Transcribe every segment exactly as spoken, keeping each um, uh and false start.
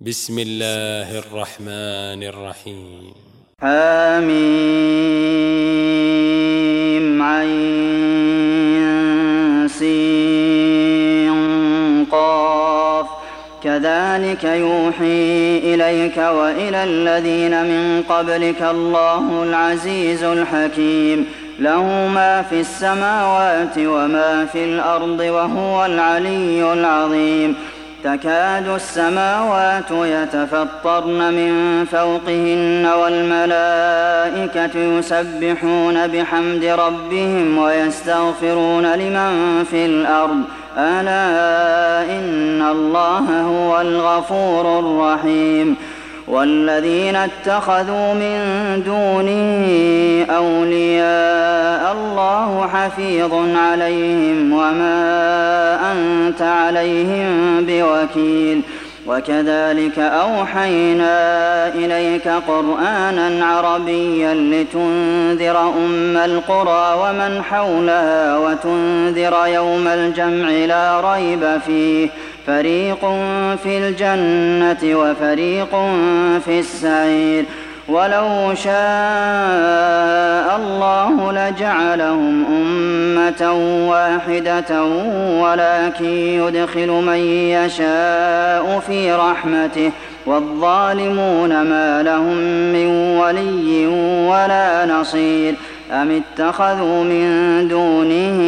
بسم الله الرحمن الرحيم. حميم عين سين قاف كذلك يوحي إليك وإلى الذين من قبلك الله العزيز الحكيم له ما في السماوات وما في الأرض وهو العلي العظيم. تكاد السماوات يتفطرن من فوقهن والملائكة يسبحون بحمد ربهم ويستغفرون لمن في الأرض ألا إن الله هو الغفور الرحيم. والذين اتخذوا من دونه أولياء الله حفيظ عليهم وما أنت عليهم بوكيل. وكذلك أوحينا إليك قرآنا عربيا لتنذر أم القرى ومن حولها وتنذر يوم الجمع لا ريب فيه فريق في الجنة وفريق في السعير. ولو شاء الله لجعلهم أمة واحدة ولكن يدخل من يشاء في رحمته والظالمون ما لهم من ولي ولا نصير. أم اتخذوا من دونه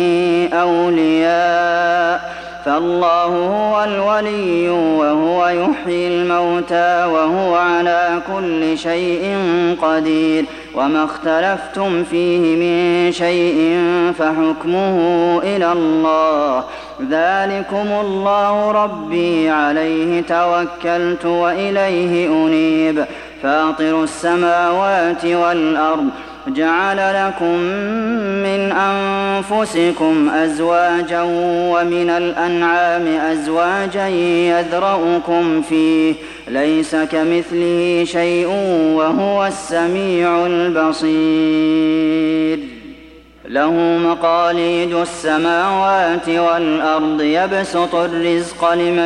أولياء فالله هو الولي وهو يحيي الموتى وهو على كل شيء قدير. وما اختلفتم فيه من شيء فحكمه إلى الله ذلكم الله ربي عليه توكلت وإليه أنيب. فاطر السماوات والأرض جعل لكم من أنفسكم أزواجا ومن الأنعام أزواجا يذرؤكم فيه ليس كمثله شيء وهو السميع البصير. له مقاليد السماوات والأرض يبسط الرزق لمن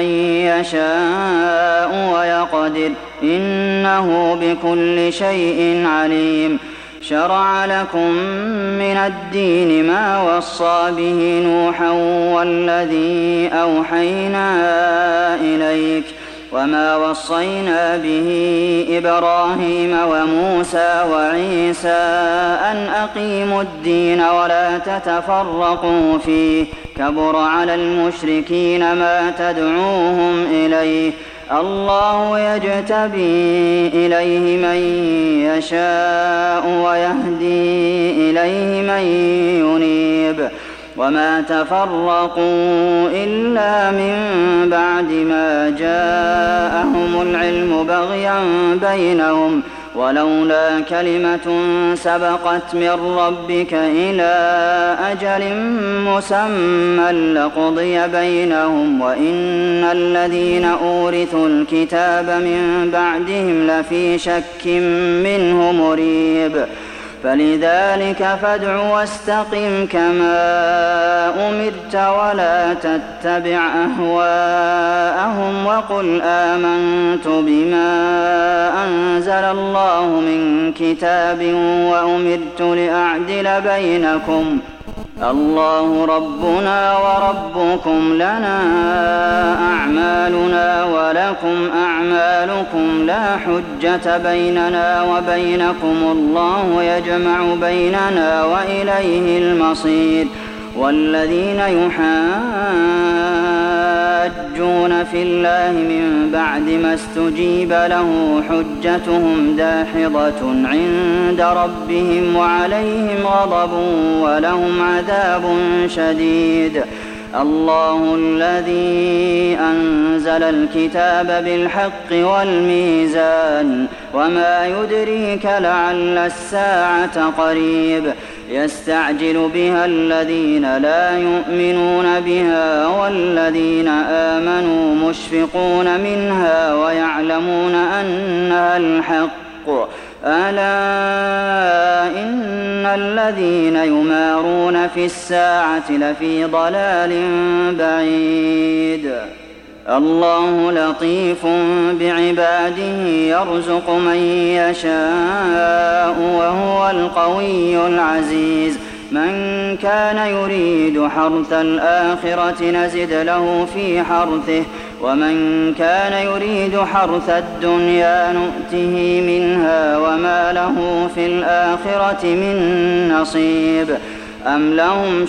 يشاء ويقدر إنه بكل شيء عليم. شرع لكم من الدين ما وصى به نوحا والذي أوحينا إليك وما وصينا به إبراهيم وموسى وعيسى أن أقيموا الدين ولا تتفرقوا فيه كبر على المشركين ما تدعوهم إليه الله يجتبي إليه من يشاء ويهدي إليه من ينيب. وما تفرقوا إلا من بعد ما جاءهم العلم بغيا بينهم ولولا كلمة سبقت من ربك إلى أجل مسمى لقضي بينهم وإن الذين أورثوا الكتاب من بعدهم لفي شك منه مريب. فلذلك فادع واستقم كما أمرت ولا تتبع أهواءهم وقل آمنت بما أنزل الله من كتاب وأمرت لأعدل بينكم الله ربنا وربكم لنا أعمالنا ولكم أعمالكم لا حجة بيننا وبينكم الله يجمع بيننا وإليه المصير. والذين يحاجون في الله من بعد ما استجيب له حجتهم داحضة عند ربهم وعليهم غضب ولهم عذاب شديد. الله الذي أنزل الكتاب بالحق والميزان وما يدريك لعل الساعة قريب. يستعجل بها الذين لا يؤمنون بها والذين آمنوا مشفقون منها ويعلمون أنها الحق ألا إن الذين يمارون في الساعة لفي ضلال بعيد. الله لطيف بعباده يرزق من يشاء وهو القوي العزيز من كان يريد حرث الآخرة نزد له في حرثه ومن كان يريد حرث الدنيا نؤته منها وما له في الآخرة من نصيب أم لهم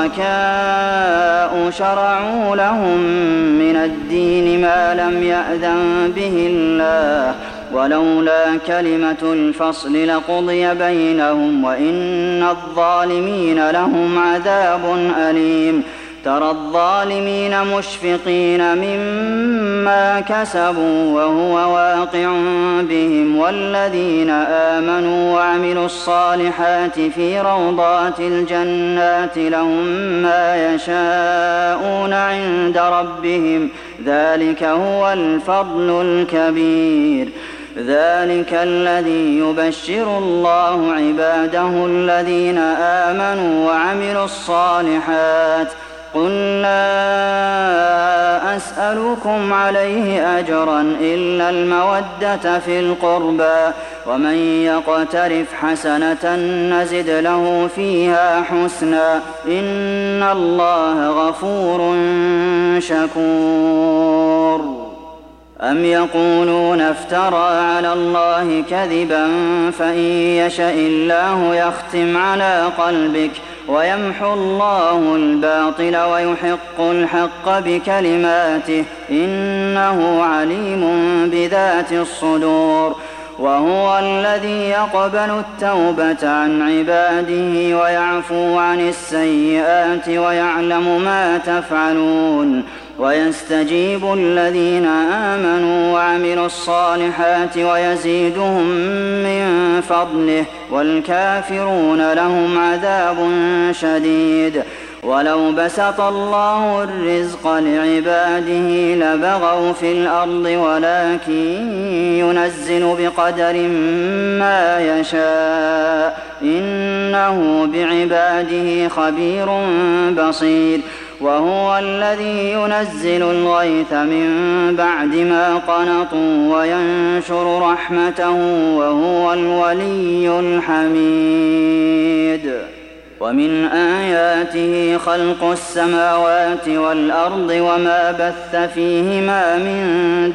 شركاء شرعوا لهم من الدين ما لم يأذن به الله ولولا كلمة الفصل لقضي بينهم وإن الظالمين لهم عذاب أليم ترى الظالمين مشفقين مما كسبوا وهو واقع بهم والذين آمنوا وعملوا الصالحات في روضات الجنات لهم ما يشاءون عند ربهم ذلك هو الفضل الكبير ذلك الذي يبشر الله عباده الذين آمنوا وعملوا الصالحات قل لا أسألكم عليه أجرا إلا المودة في القربى ومن يقترف حسنة نزد له فيها حسنا إن الله غفور شكور أم يقولون افترى على الله كذبا فإن يشأ الله يختم على قلبك ويمحو الله الباطل ويحق الحق بكلماته إنه عليم بذات الصدور وهو الذي يقبل التوبة عن عباده ويعفو عن السيئات ويعلم ما تفعلون ويستجيب الذين آمنوا وعملوا الصالحات ويزيدهم من فضله والكافرون لهم عذاب شديد ولو بسط الله الرزق لعباده لبغوا في الأرض ولكن ينزل بقدر ما يشاء إنه بعباده خبير بصير وهو الذي ينزل الغيث من بعد ما قنطوا وينشر رحمته وهو الولي الحميد ومن آياته خلق السماوات والأرض وما بث فيهما من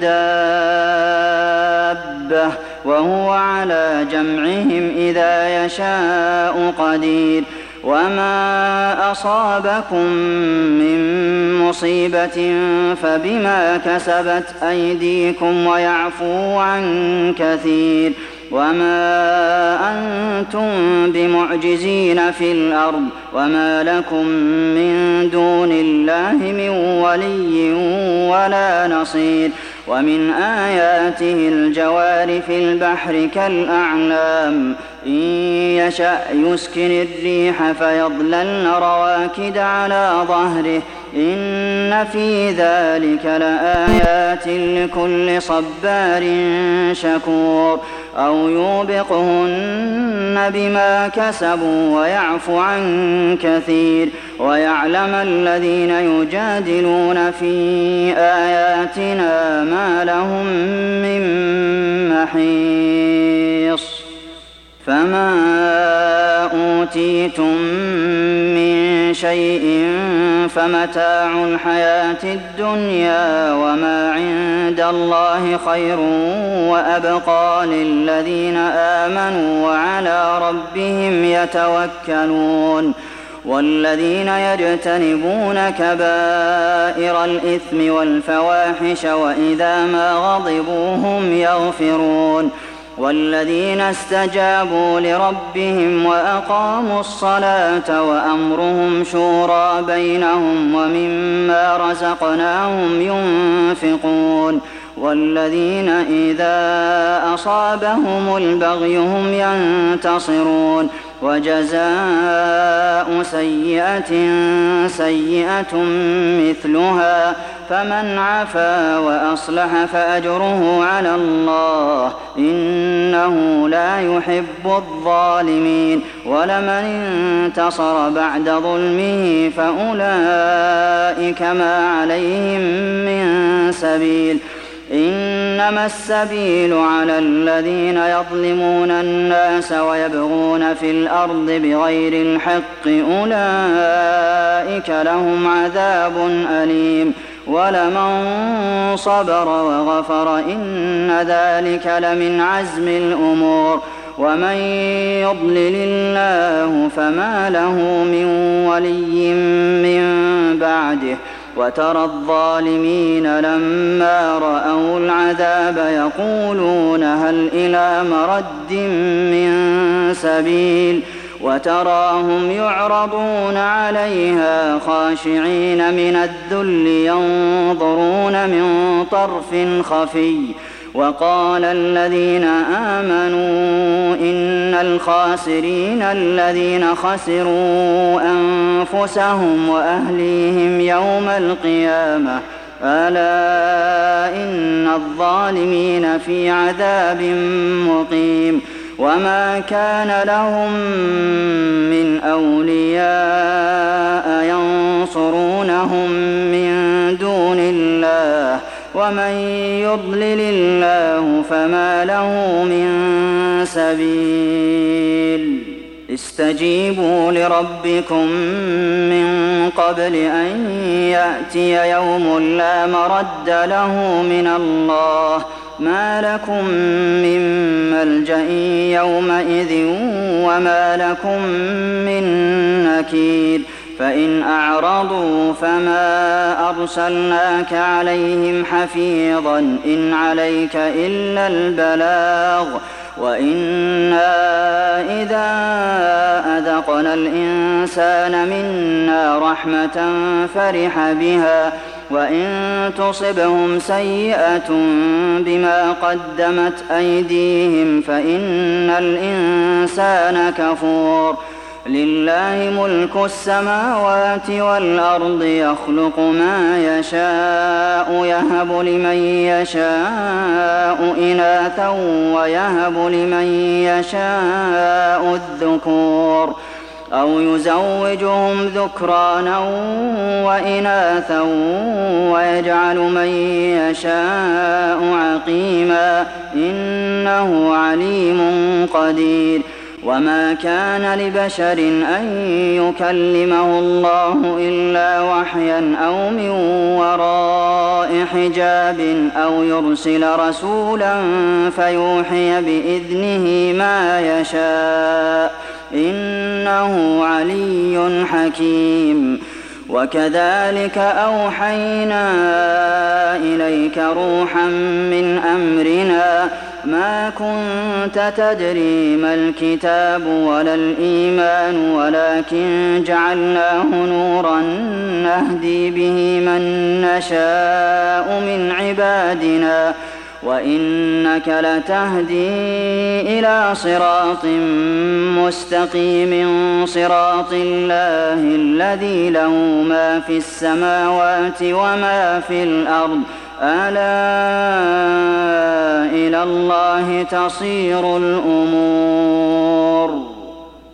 دابة وهو على جمعهم إذا يشاء قدير وما أصابكم من مصيبة فبما كسبت أيديكم ويعفو عن كثير وما أنتم بمعجزين في الأرض وما لكم من دون الله من ولي ولا نصير ومن آياته الجوار في البحر كالأعلام إن يشأ يسكن الريح فيظللن رواكد على ظهره إن في ذلك لآيات لكل صبار شكور أو يوبقهن بما كسبوا ويعفو عن كثير ويعلم الذين يجادلون في آياتنا ما لهم من محيص فما أوتيتم من شيء فمتاع الحياة الدنيا وما عند الله خير وأبقى للذين آمنوا وعلى ربهم يتوكلون والذين يجتنبون كبائر الإثم والفواحش وإذا ما غضبوا هم يغفرون والذين استجابوا لربهم وأقاموا الصلاة وأمرهم شورى بينهم ومما رزقناهم ينفقون والذين إذا أصابهم البغي هم ينتصرون وجزاء سيئة سيئة مثلها فمن عفا وأصلح فأجره على الله إنه لا يحب الظالمين ولمن انتصر بعد ظلمه فأولئك ما عليهم من سبيل إنما السبيل على الذين يظلمون الناس ويبغون في الأرض بغير الحق أولئك لهم عذاب أليم ولمن صبر وغفر إن ذلك لمن عزم الأمور ومن يضلل الله فما له من ولي من بعده وترى الظالمين لما رأوا العذاب يقولون هل إلى مرد من سبيل وتراهم يعرضون عليها خاشعين من الذل ينظرون من طرف خفي وقال الذين آمنوا إن الخاسرين الذين خسروا أنفسهم وأهليهم يوم القيامة ألا إن الظالمين في عذاب مقيم وما كان لهم من أولياء ينصرونهم من دون الله ومن يضلل الله فما له من سبيل استجيبوا لربكم من قبل أن يأتي يوم لا مرد له من الله ما لكم من ملجأ يومئذ وما لكم من نكير فإن أعرضوا فما أرسلناك عليهم حفيظا إن عليك إلا البلاغ وإنا إذا أذقنا الإنسان منا رحمة فرح بها وإن تصبهم سيئة بما قدمت أيديهم فإن الإنسان كفور لله ملك السماوات والأرض يخلق ما يشاء يهب لمن يشاء إناثا ويهب لمن يشاء الذكور أو يزوجهم ذكرانا وإناثا ويجعل من يشاء عقيما إنه عليم قدير وما كان لبشر أن يكلمه الله إلا وحيا أو من وراء حجاب أو يرسل رسولا فيوحي بإذنه ما يشاء إنه علي حكيم وكذلك أوحينا إليك روحا من أمرنا ما كنت تدري ما الكتاب ولا الإيمان ولكن جعلناه نورا نهدي به من نشاء من عبادنا وإنك لتهدي إلى صراط مستقيم صراط الله الذي له ما في السماوات وما في الأرض ألا إلى الله تصير الأمور